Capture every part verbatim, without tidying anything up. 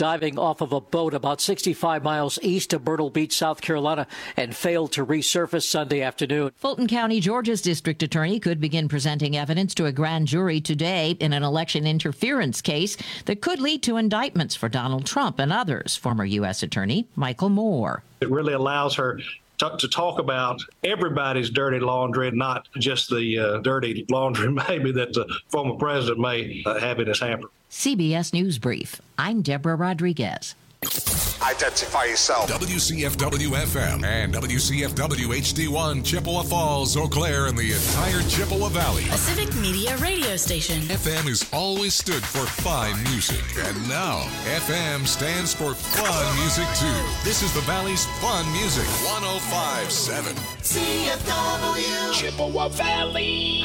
diving off of a boat about sixty-five miles east of Myrtle Beach, South Carolina, and failed to resurface Sunday afternoon. Fulton County, Georgia's district attorney could begin presenting evidence to a grand jury today in an election interference case that could lead to indictments for Donald Trump and others. Former U S Attorney Michael Moore. It really allows her to, to talk about everybody's dirty laundry and not just the uh, dirty laundry maybe that the former president may uh, have in his hamper. C B S News Brief. I'm Deborah Rodriguez. Identify yourself. W C F W F M and W C F W H D one, Chippewa Falls, Eau Claire, and the entire Chippewa Valley. A civic media radio station. F M has always stood for fine music. And now, F M stands for fun music, too. This is the Valley's fun music. one oh five point seven. C F W. Chippewa Valley.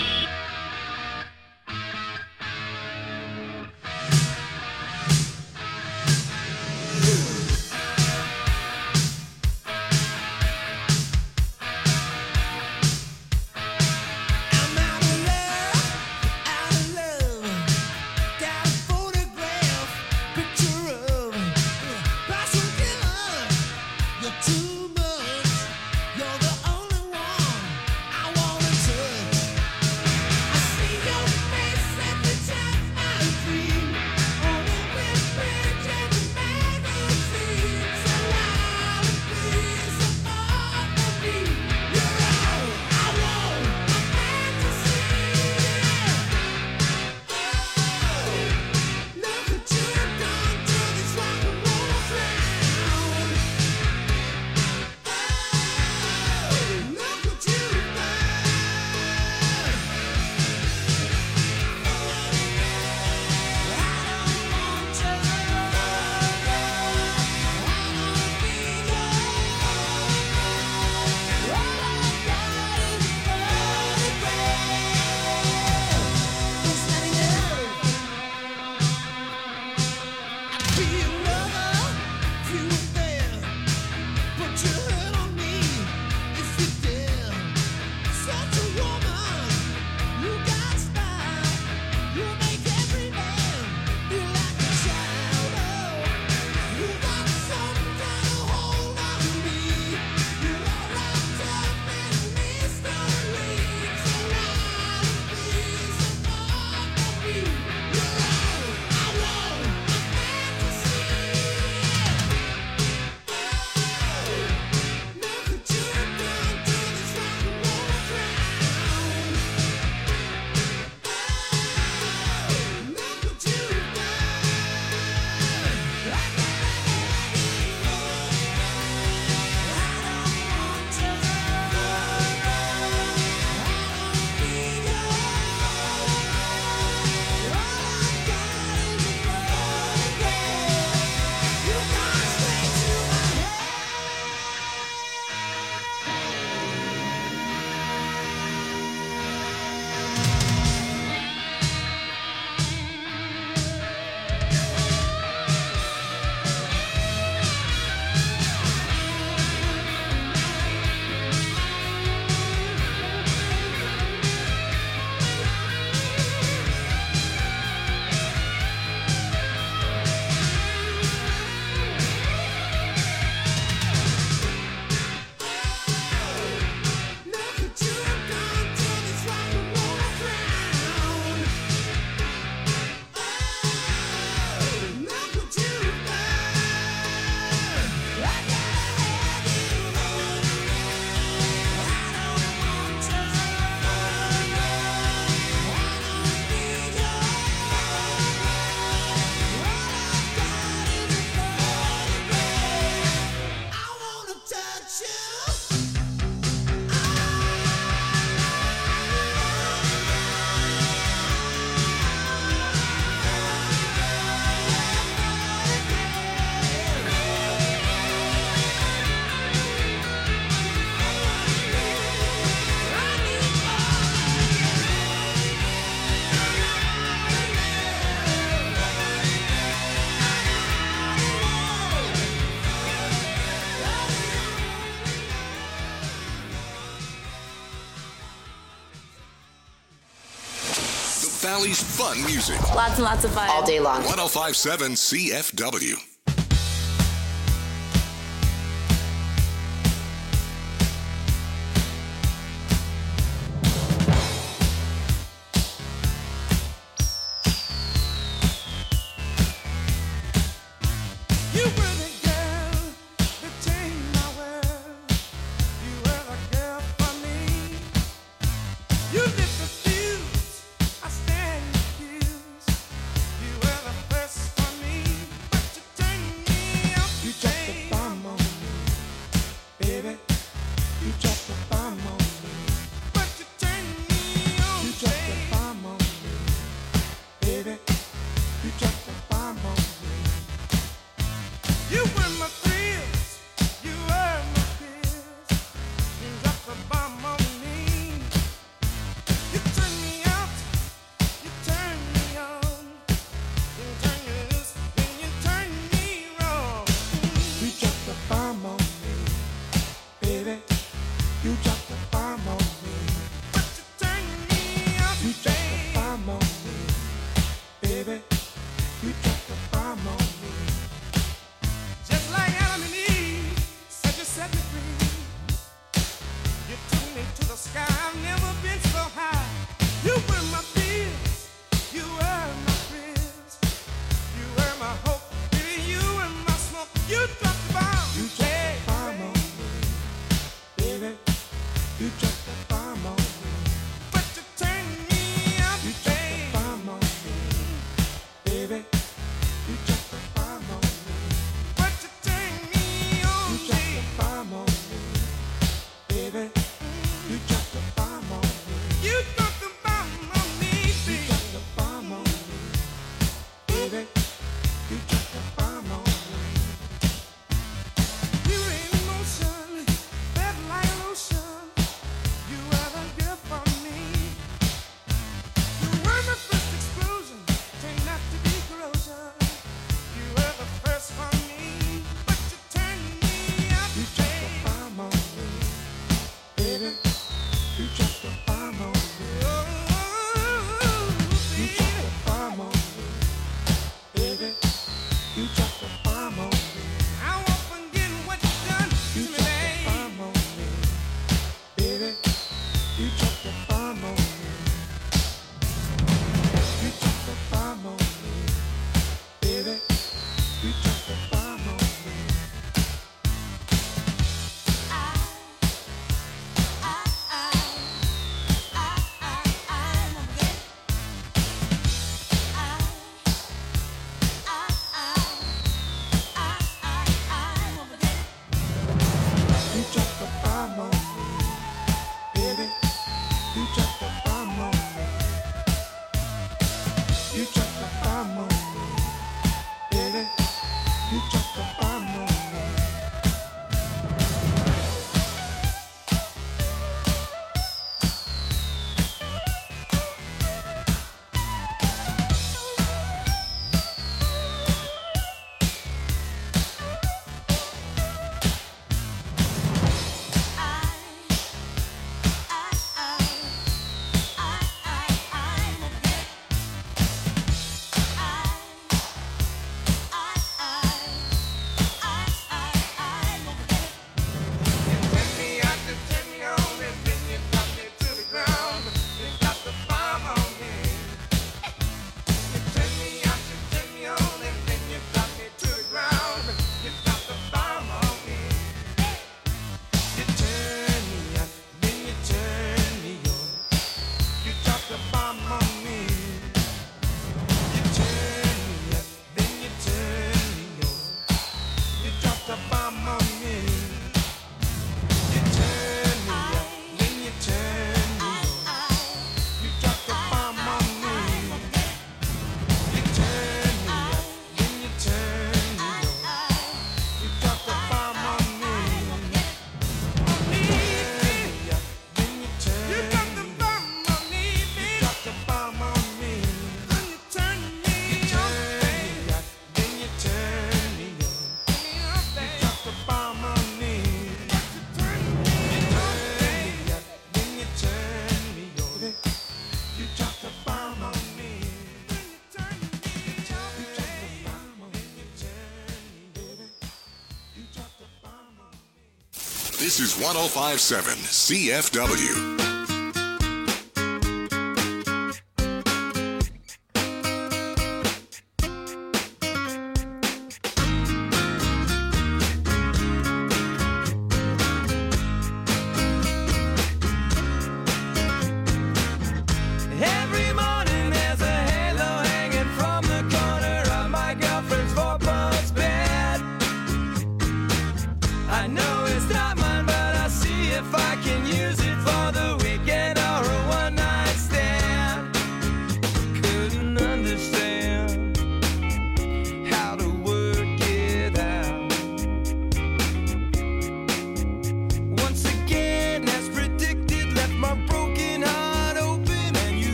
Valley's fun music. Lots and lots of fun. All day long. one oh five point seven C F W. This is one oh five point seven C F W. I know it's not mine, but I'll see if I can use it for the week.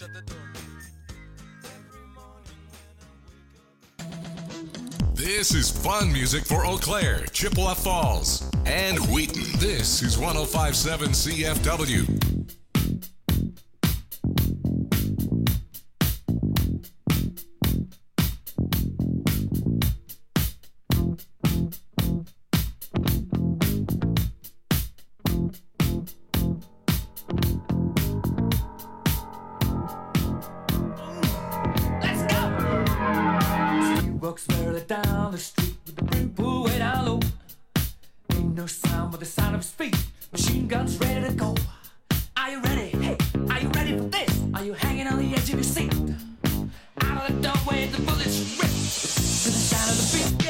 shut the door. This is fun music for Eau Claire, Chippewa Falls, and Wheaton. This is one oh five point seven C F W. Down the street with the brim pulled way down low. Ain't no sound but the sound of his feet. Machine guns ready to go. Are you ready? Hey, are you ready for this? Are you hanging on the edge of your seat? Out of the doorway, the bullets rip to the sound of the beat.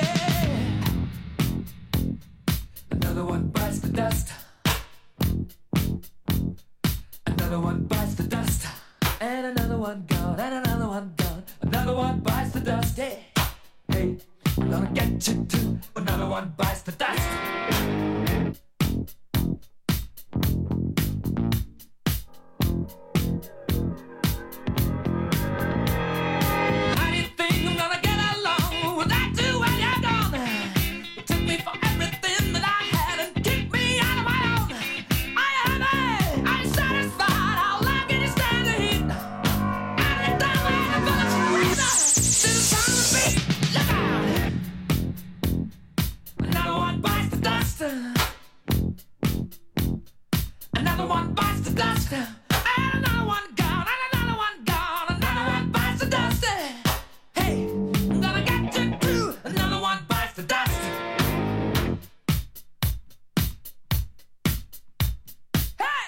Yeah. Another one bites the dust. Another one bites the dust. And another one gone. And another one gone. Another one bites the dust. Yeah. Hey, I'm gonna get you too. Another one bites the dust. How do you think I'm gonna get along without you when you're gone? You took me for everything that I had and kicked me out of my own. Are you happy? Are you satisfied? How long can you stand the heat? Out of the doorway, the bullets rain up to the sound of the beat. Look out! Another one bites the dust. Another one bites the dust. And another one gone. And another one gone. Another one bites the dust. Hey, I'm gonna get you too. Another one bites the dust. Hey!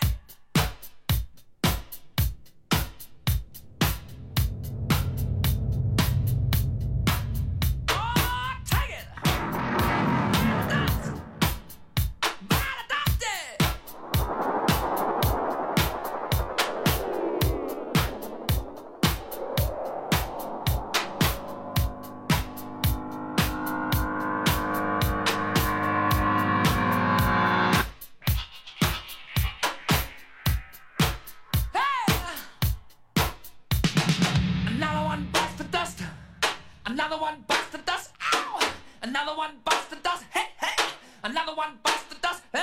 Oh, take it! Dust! Bite the dust! Another one bites the dust. Another one bites the dust. Ow! Another one bites the dust. Hey, hey! Another one bites the dust. Hey!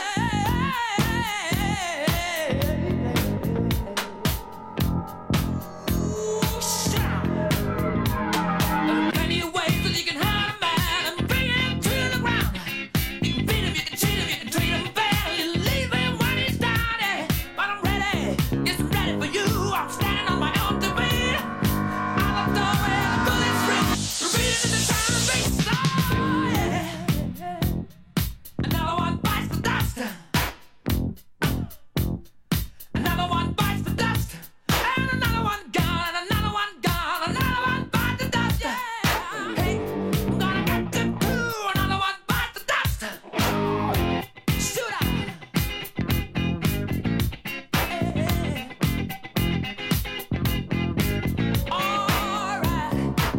Ooh, shout! There are plenty of ways that you can hurt a man and bring him to the ground. You can beat him, you can cheat him, you can treat him bad. You leave him when he's down. Yeah. But I'm ready, yes, I'm ready for you. I'm standing on my own two feet. Out the doorway, the bullets rip, repeating the sound of beats. Oh, yeah. Another one bites the dust. Another one bites the dust. And another one gone. And another one gone. Another one bites the dust. Yeah. Hey, I'm gonna get them too. Another one bites the dust. Shoot up. Hey. All right.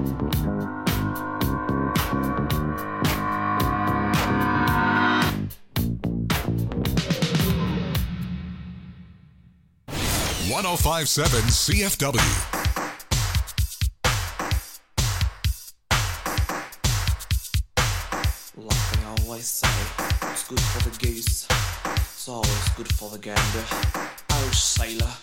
one oh five point seven C F W. Like they always say, it's good for the goose. It's always good for the gander. Oh, sailor.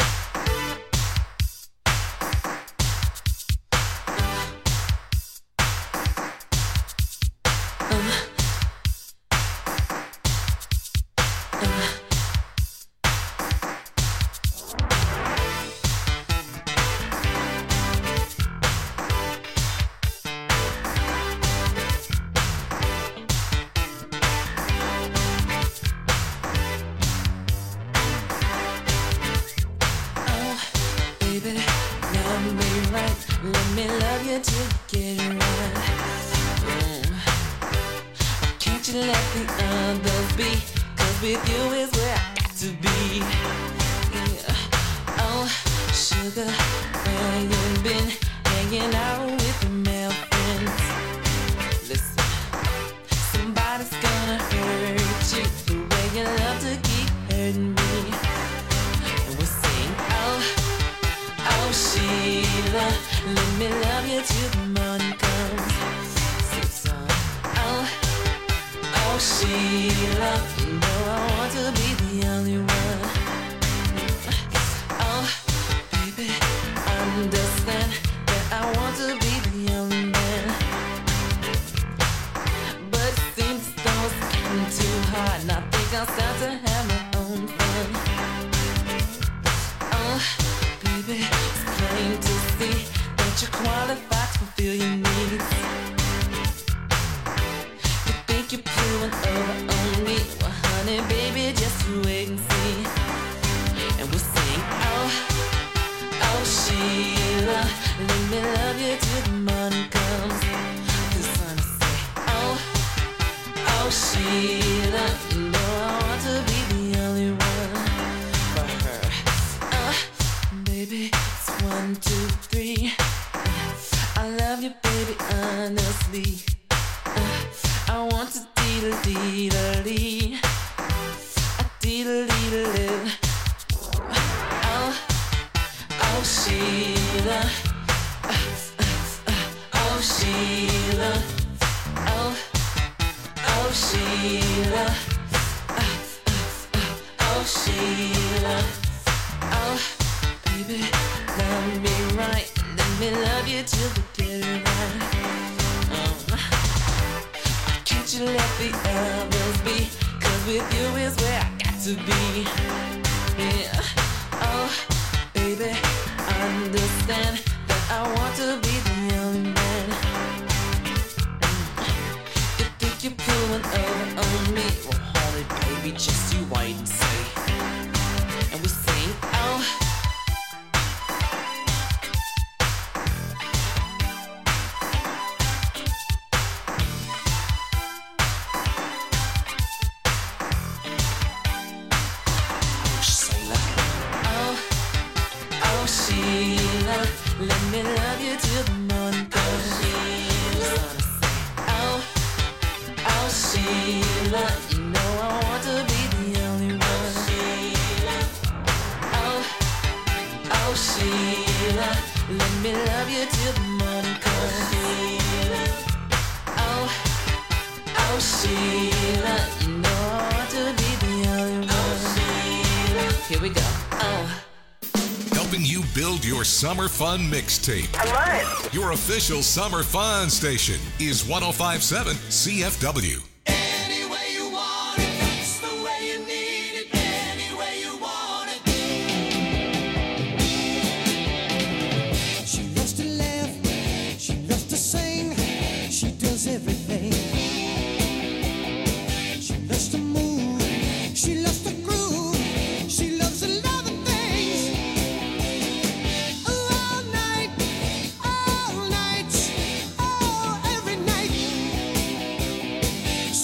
you till the morning comes. Sing song. Oh, oh Sheila, you know I want to be the only one. Oh, baby, understand that I want to be the only man. But it seems as though it's getting too hard, and I think I'll start to have my own fun. Oh, baby, it's plain to see that you're qualified to fulfill your needs. You think you're pulling over on me? Well, honey, baby, just wait and see. And we'll sing, oh, oh, Sheila, let me love you till the morning comes. The sun will say, oh, oh, Sheila, you know I want to be the only one for her. Uh, baby, it's one, two, three. I love you, baby, honestly. Uh, I want to dee-da-dee-da-dee. A dee-da-dee-da-dee. Oh, oh, Sheila. Uh, uh, uh, oh, Sheila. Oh, oh, Sheila. Uh, uh, uh, oh, Sheila. Oh, baby, love me right. Let me love you till the get it right. Um, can't you let the others be? 'Cause with you is where I got to be. Yeah. Oh, baby, understand that I want to be the only man. You think you're pulling over on me? Well, hold it, baby, just you wait and see. And we sing, oh, Sheila, let me love you till the morning comes. Oh, oh, Sheila, you know I want to be the only one. Oh, oh, Sheila, let me love you till the morning comes. Oh, oh, Sheila, you know I want to be the only one. Here we go. Oh. Helping you build your summer fun mixtape. I love it. Your official summer fun station is one oh five point seven C F W. Any way you want it, that's the way you need it. Any way you want it. She loves to laugh, she loves to sing, she does everything. She loves to move, she loves to groove, she loves a lot of things. All night, all night, oh, every night.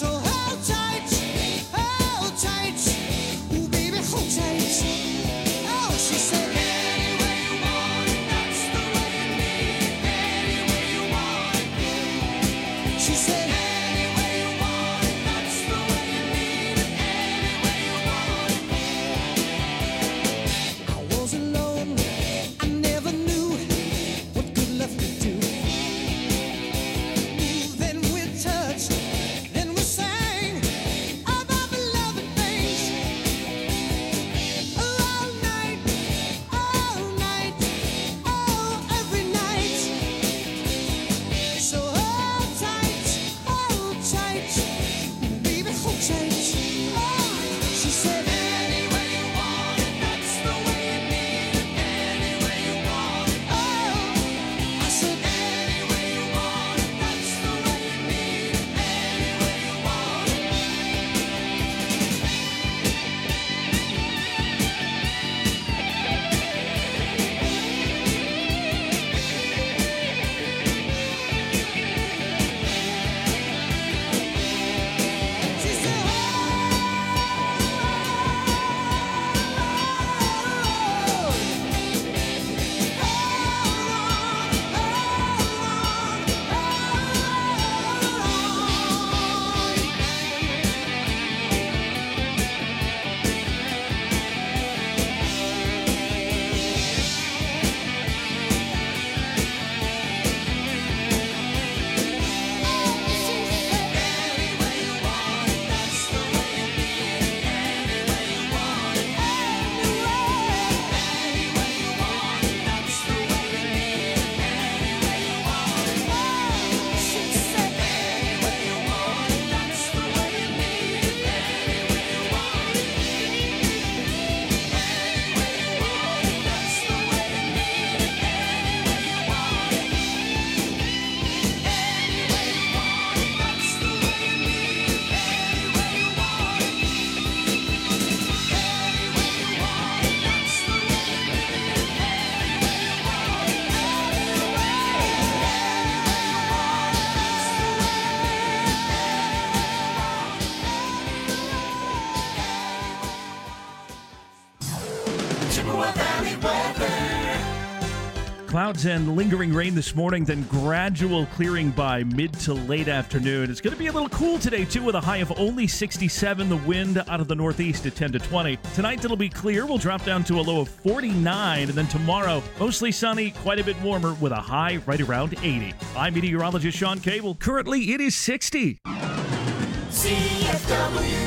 Chippewa Valley weather. Clouds and lingering rain this morning, then gradual clearing by mid to late afternoon. It's going to be a little cool today, too, with a high of only sixty-seven. The wind out of the northeast at ten to twenty. Tonight, it'll be clear. We'll drop down to a low of forty-nine. And then tomorrow, mostly sunny, quite a bit warmer, with a high right around eighty. I'm meteorologist Sean Cable. Currently, it is sixty. C F W.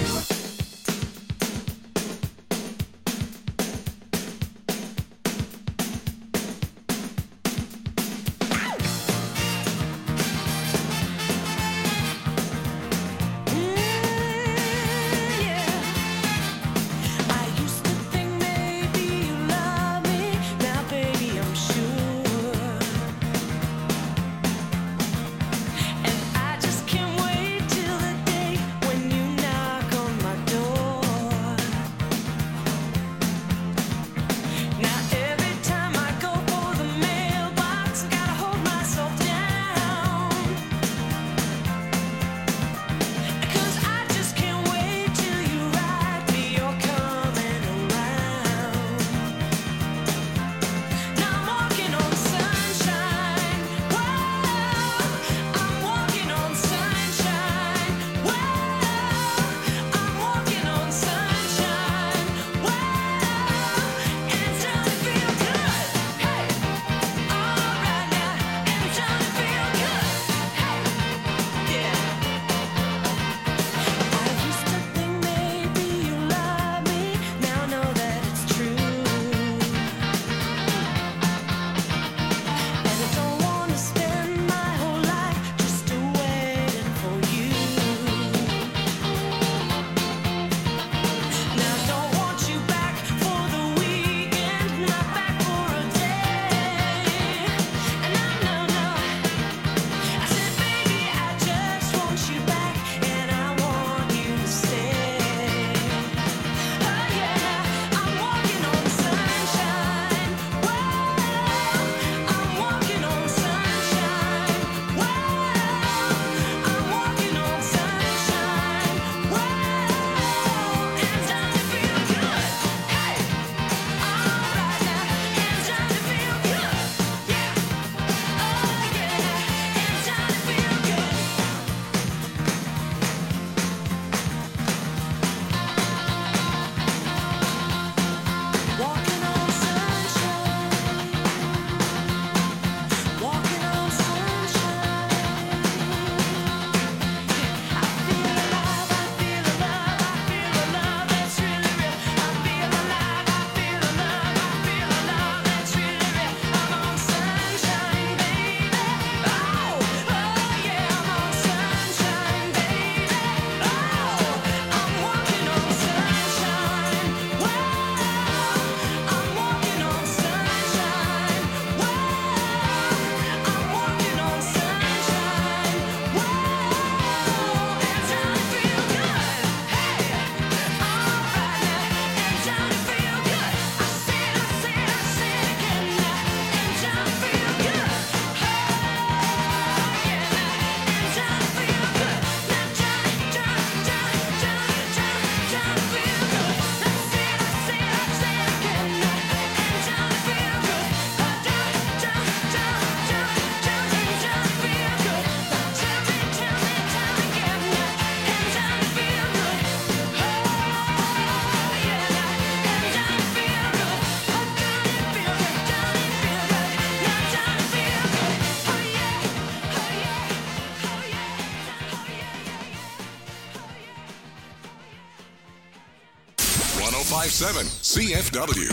one oh five point seven C F W.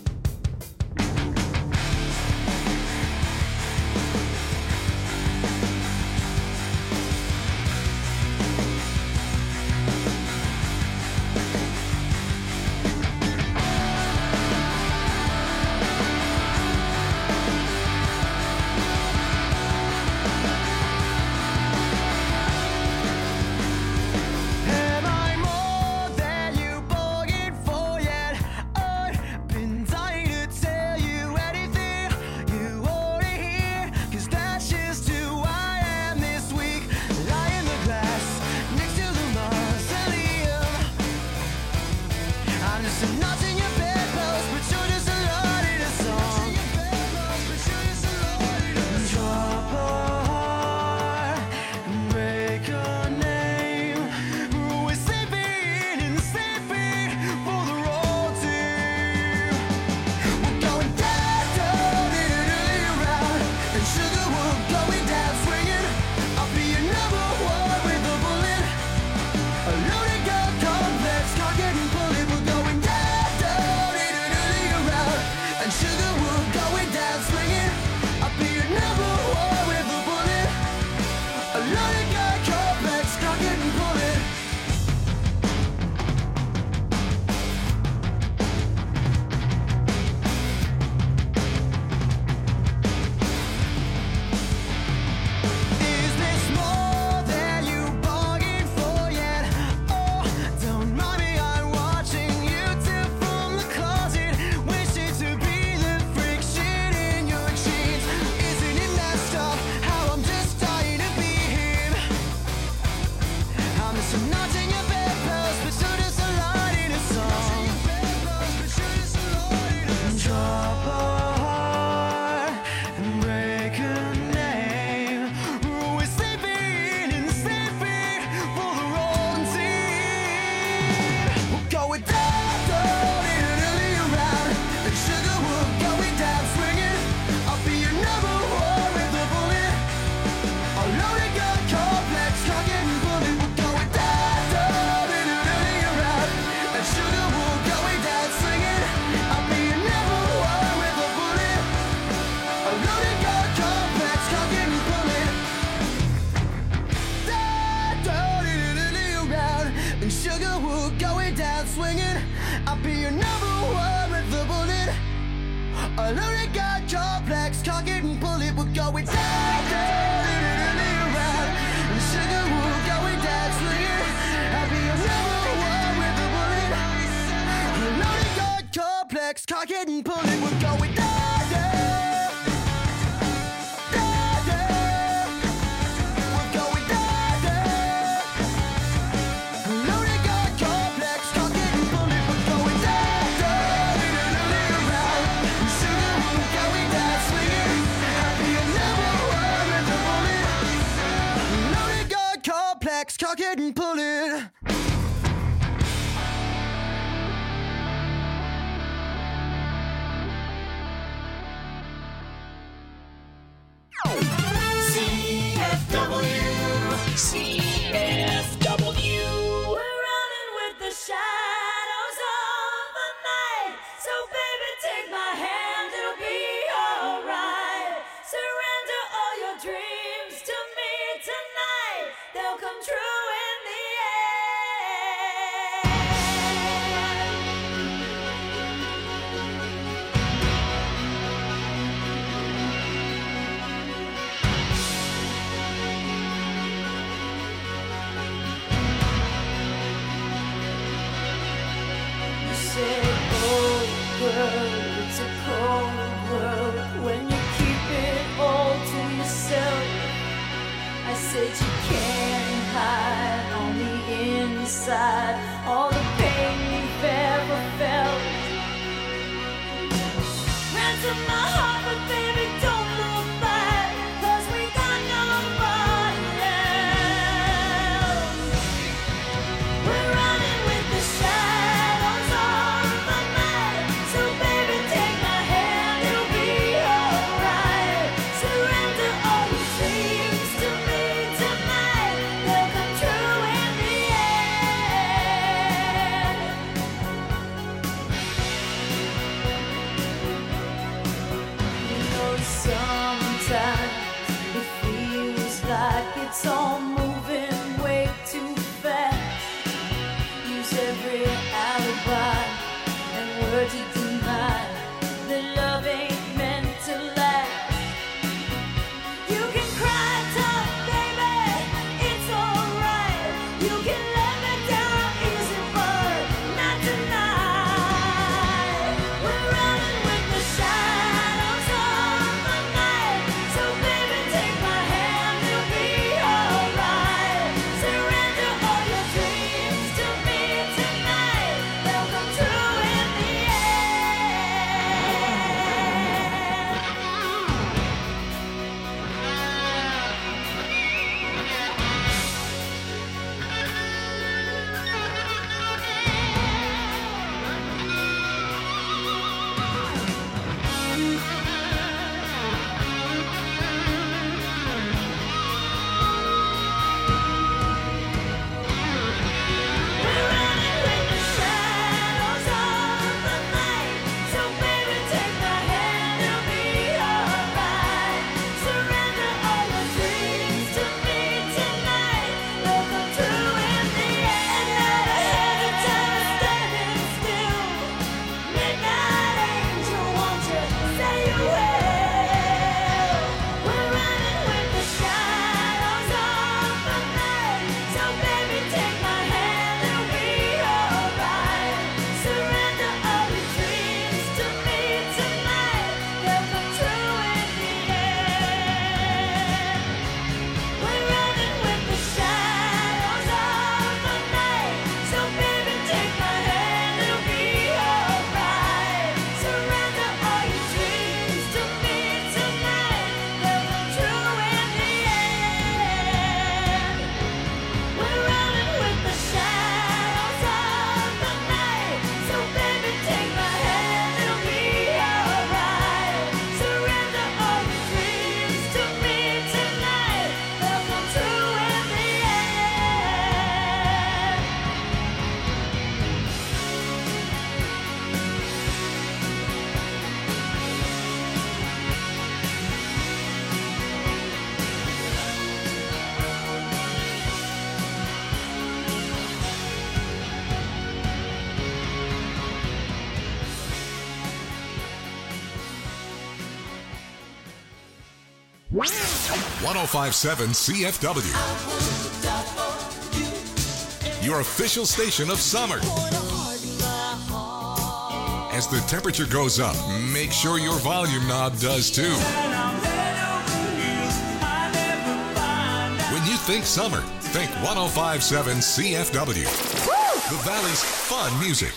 Am I more than you bargained for yet? I've been dying to tell you anything you already hear, 'cause that's just who I am this week. Lie in the grass next to the mausoleum. I'm just a notch in your bedpost, but you're just a A loaded gun complex, cock it and pull it, we're going down, down, around. And sugar, we're going down, swinging. I'll be a number one with a bullet. A loaded gun complex, cock it and pull it, we're going down, down. Down, down. We're going down, down. A loaded gun complex, cock it and pull it, we're going down, down, around. And sugar, we're going down, swinging. I'll be a number one with a bullet. Loaded gun complex, cock it and pull it. C F W. C F W. We're running with the shadows of the night. So baby, take my hand, it'll be alright. Surrender all your dreams to me tonight. They'll come true in the You say, oh girl, it's a cold world when you keep it all to yourself. I said you can't hide on the inside all the pain you've ever felt. Ransom my heart, but baby, don't look back, 'cause we got nobody else. We're running with the shadows of the night. So baby, take my hand, it'll be alright. Surrender all your dreams to me tonight. They'll come true in the end. You know, sometimes it feels like it's all moving way too fast. Use every alibi and word to deny that love ain't meant to last. You can cry tough, baby, it's alright. You can let me down easy, but not tonight. We're running with the shadows of the night. So baby, take my hand, it'll be alright. Surrender all your dreams to me tonight. They'll come true in the end. one oh five point seven C F W. Your official station of summer. As the temperature goes up, make sure your volume knob does too. When you think summer, think one oh five point seven C F W. The Valley's fun music.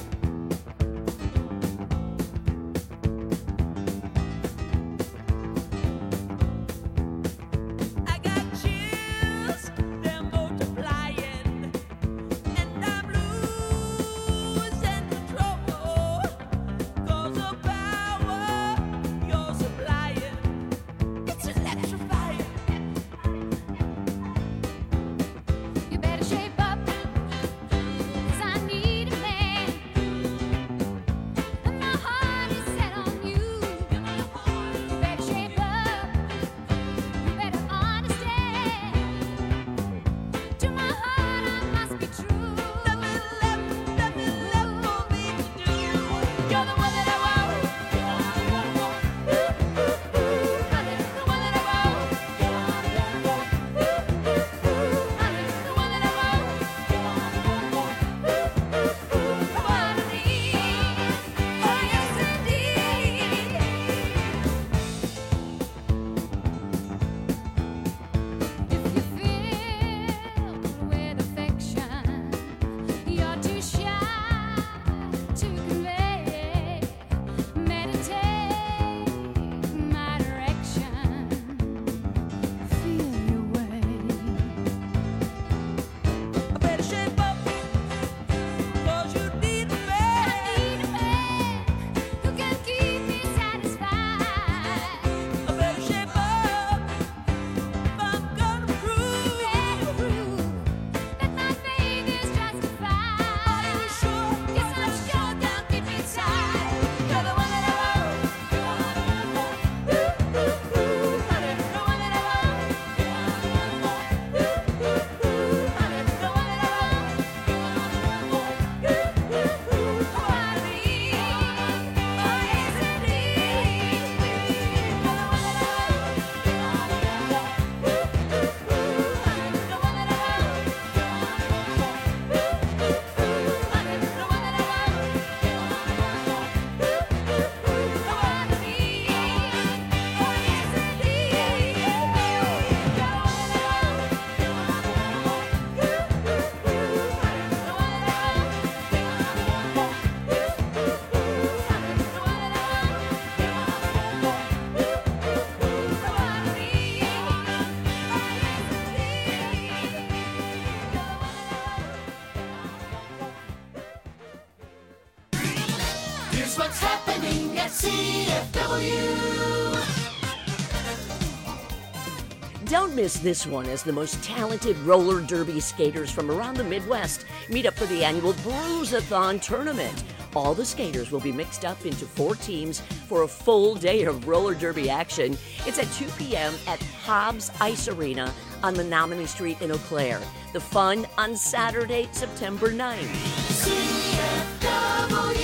Here's what's happening at C F W. Don't miss this one as the most talented roller derby skaters from around the Midwest meet up for the annual Bruise-a-thon tournament. All the skaters will be mixed up into four teams for a full day of roller derby action. It's at two p.m. at Hobbs Ice Arena on Menominee Street in Eau Claire. The fun on Saturday, September ninth. C F W.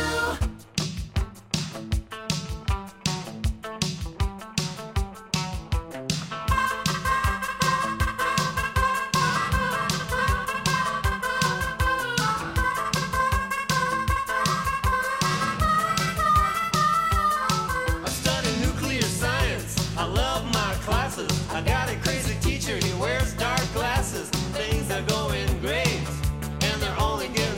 I got a crazy teacher, he wears dark glasses. Things are going great, and they're only getting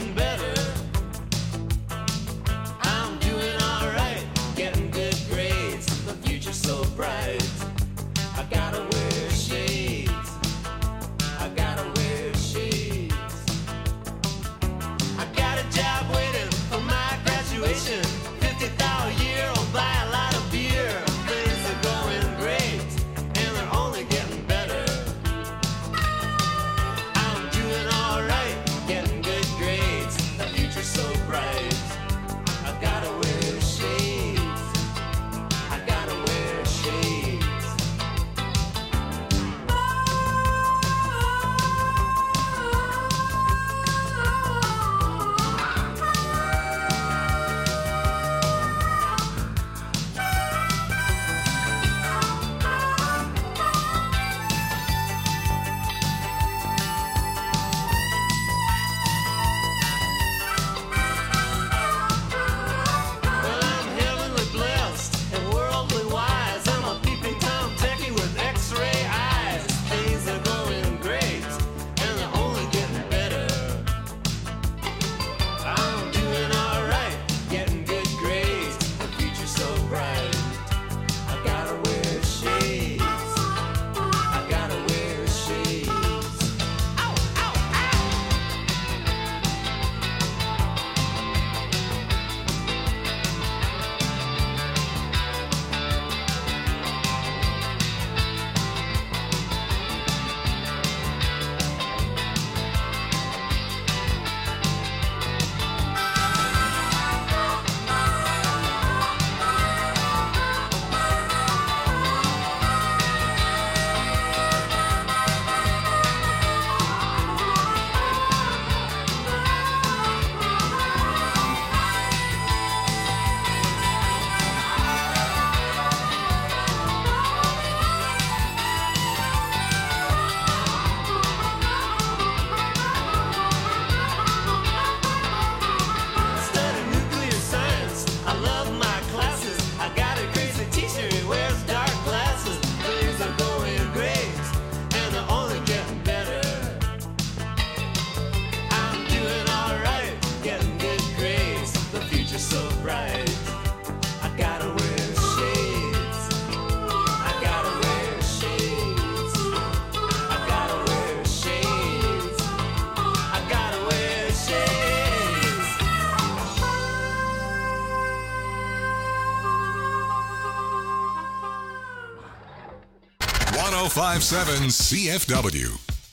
oh five point seven C F W.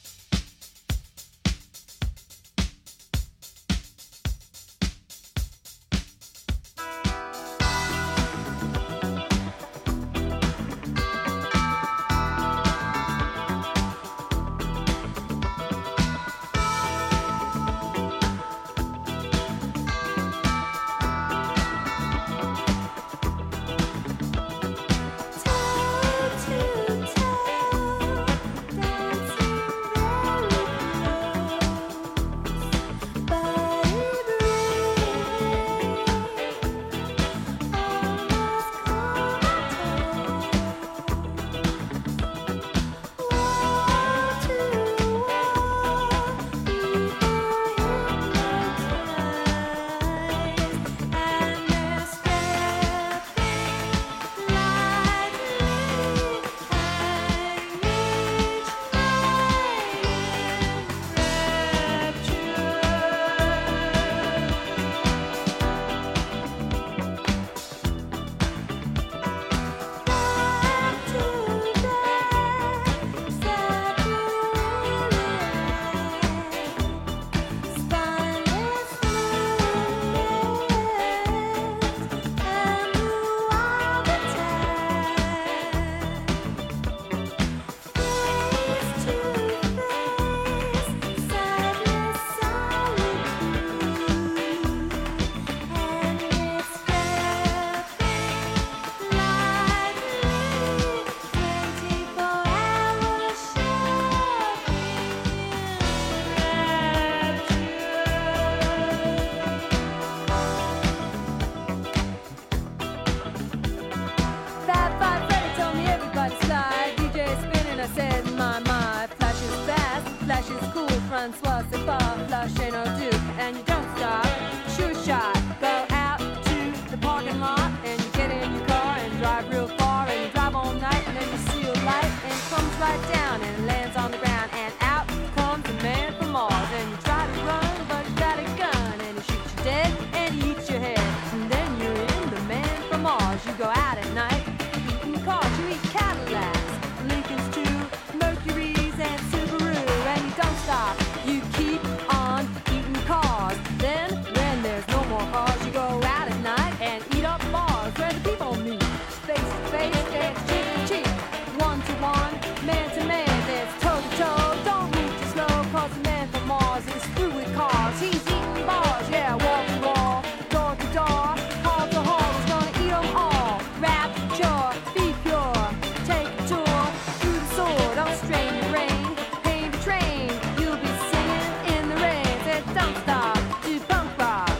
Francois, c'est pas flashing or do, and you don't stop. Sure shot, go out to the parking lot, and you get in your car and drive real far, and you drive all night, and then you see a light, and it comes right down and lands on the ground, and out comes a man from Mars, and you try to run, but you got a gun, and he shoots you dead, and he eats your head, and then you're in the man from Mars. You go out at night, eating cars, you eat Cadillacs, Lincolns too, Mercuries and Subaru, and you don't stop. You keep on eating cars. Then, when there's no more cars, you go out at night and eat up bars where the people meet. Face to face, there's cheek to cheek. One to one, man to man, there's toe to toe. Don't move too slow, cause the man from Mars is through with cars. He's eating bars, yeah, wall to wall, door to door, hall to hall. He's gonna eat them all. Rapture, be pure, take a tour through the sword. Don't strain your brain, pain to train. You'll be singing in the rain. Said don't stop, do punk rock.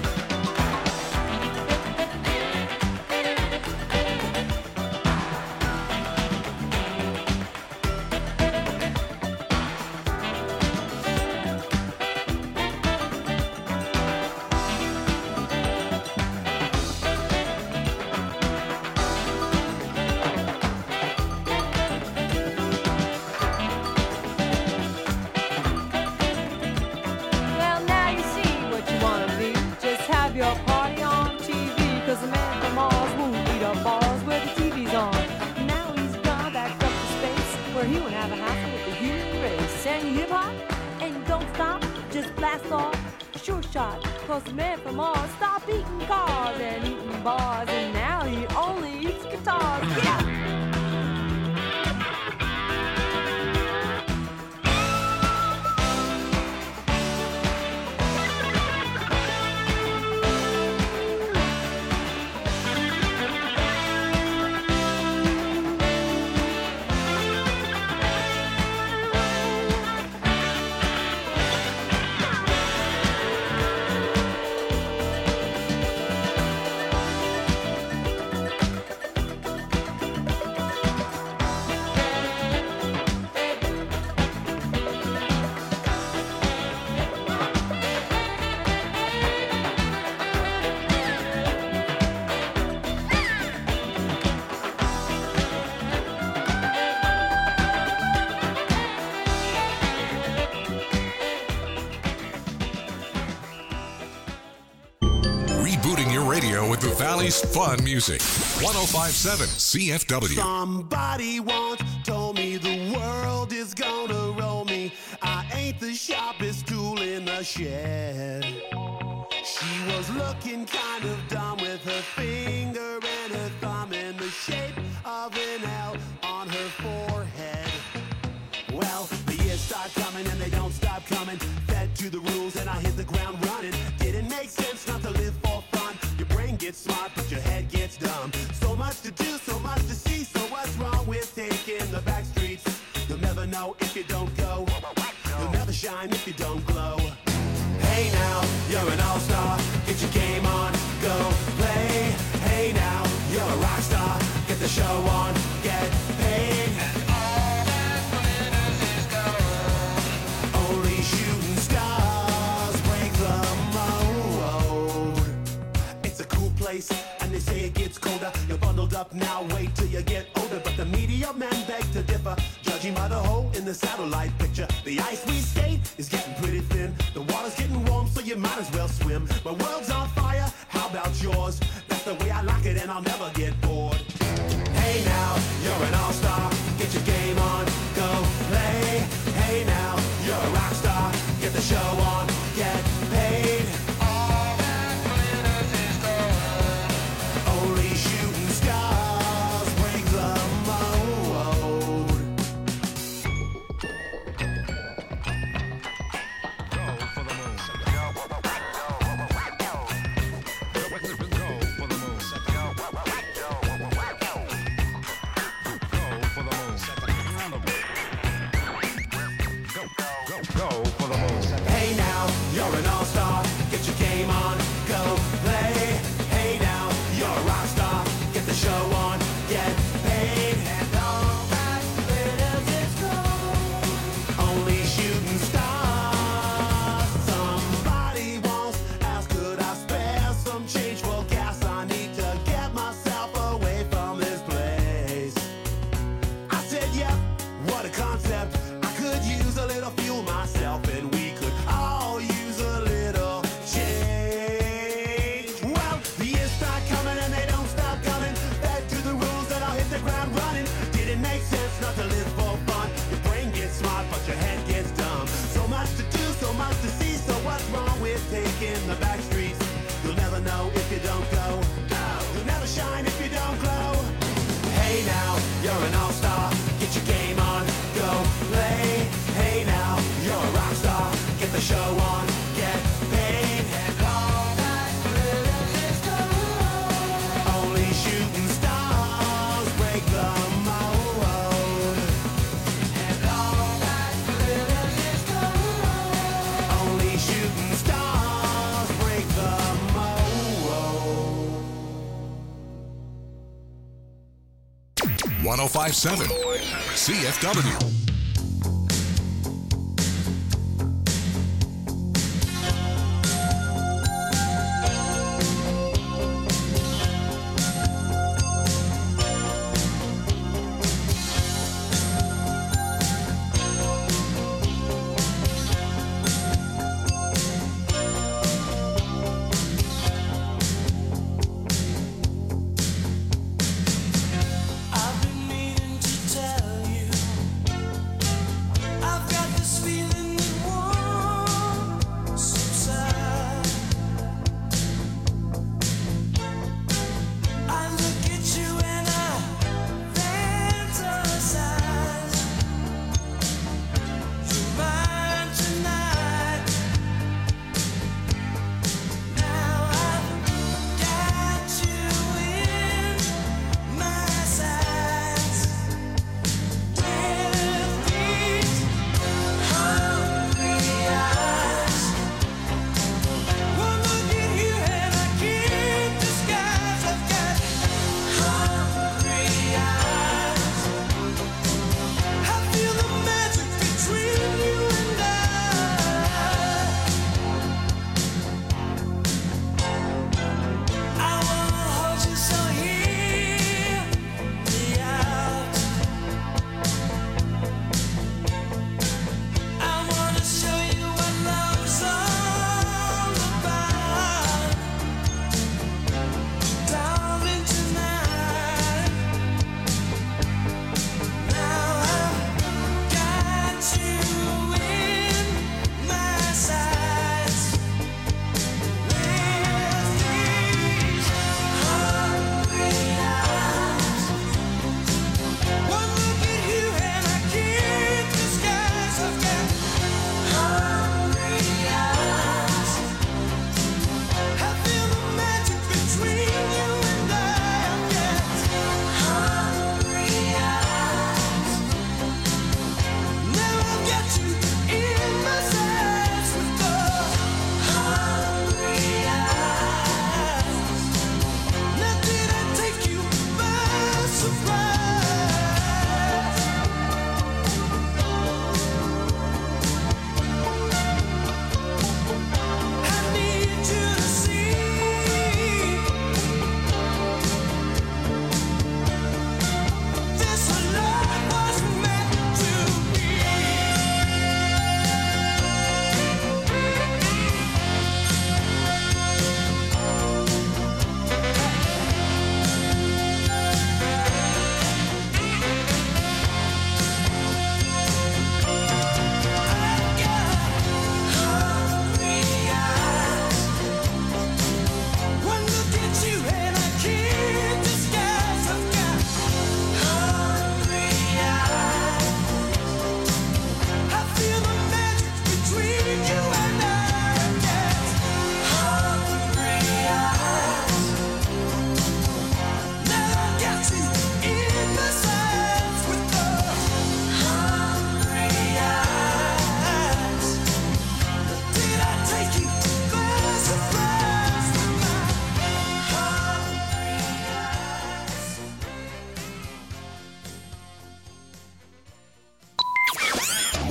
Well, now you see what you wanna be. Just have your party on T V. Cause the man from Mars won't eat up bars where the T V's on. Now he's gone back up to space where he won't have a hassle with the human race. And you hip hop and you don't stop, just blast off. Sure shot, cause the man from Mars stopped eating cars and eating bars, and now he only eats guitars. Yeah! Rebooting your radio with the Valley's fun music. ten fifty-seven C F W. Somebody once told me the sharpest tool in the shed. She was looking kind of dumb with her finger and her thumb in the shape of an L on her forehead. Well, the years start coming and they don't stop coming. Fed to the rules and I hit the ground running. Didn't make sense not to live for fun. Your brain gets smart but your head gets dumb. So much to do, so much to see. So what's wrong with taking the back streets? You'll never know if you don't go. You'll never shine if you don't glow. Hey now, you're an all-star. Get your game on, go play. Hey now, you're a rock star. Get the show on, get paid. And all that glitters is gold. Only shooting stars break the mold. It's a cool place, and they say it gets colder. You're bundled up now, wait till you get older. But the media men beg to differ, judging by the hole in the satellite picture. The ice we skate is getting pretty thin. The water's getting warm, so you might as well swim. My world's on fire, how about yours? That's the way I like it, and I'll never get bored. Hey now, you're an all-star. Get your game on, go play. Hey now, you're a rock star. Get the show on, get paid. All that glitters is gold. Only shooting stars break the mold. Go for the moon. Go for the moon. Go for the moon. Hey now, you're an all-star. Get your game on, go play. Hey now, you're a rock star. Get the show on, get paid. And all that glitters is gold. Only shooting stars. Somebody once asked, could I spare some change for gas? I need to get myself away from this place. I said, yeah, what a concept. I could use a little fuel myself, and we could all use a little change. Well, the years start coming and they don't stop coming. Back to the rules and I'll hit the ground running. Didn't make sense not to live for fun. Your brain gets smart but your head gets dumb. So much to do, so much to see. So what's wrong with taking the back streets? You'll never know if you don't go. You'll never shine if you don't glow. Hey now, you're an all-star. Get your game on, go play. Hey now, you're a rock star. Get the show on, get paid. And all that glitters is gold. Only shooting stars break the mold. And all that glitters is gold. Only shooting stars break the mold. one oh five point seven C F W. I've been meaning to tell you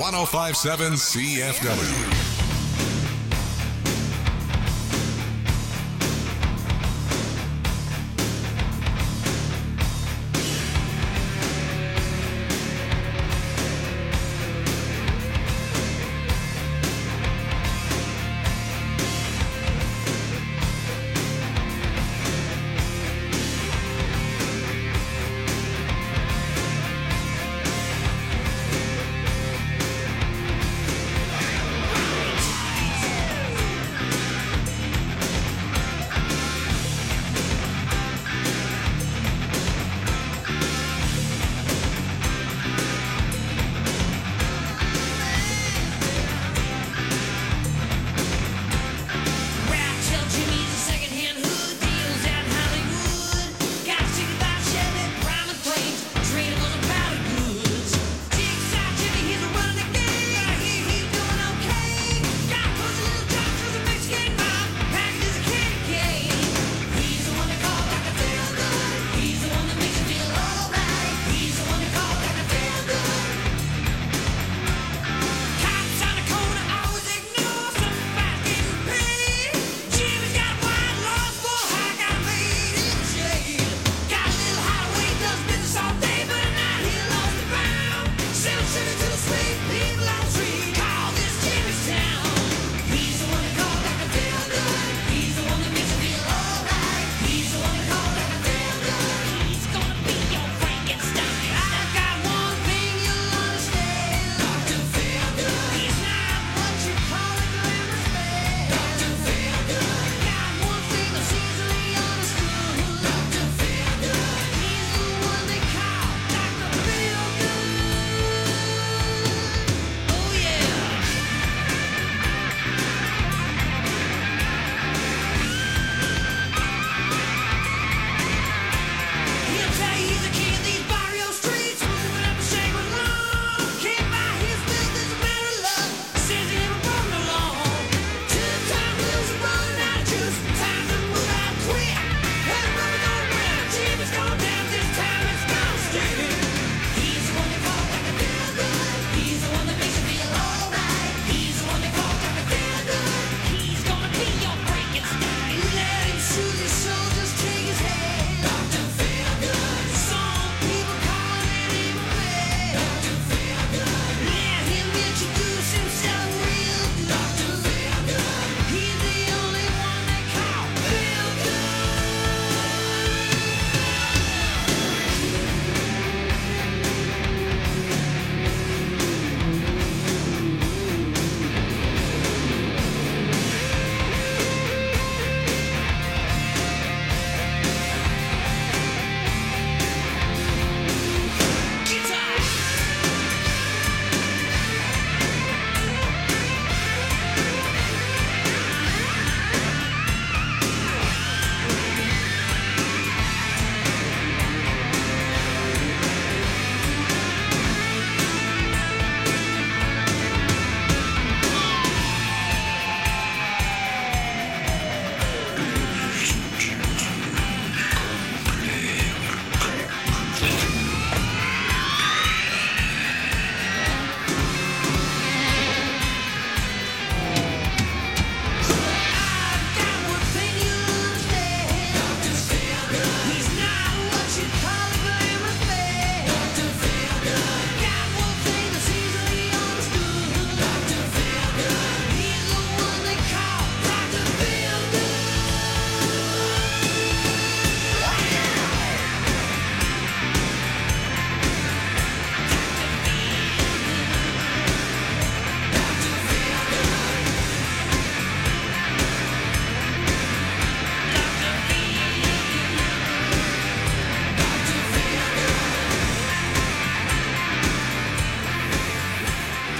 one oh five point seven C F W.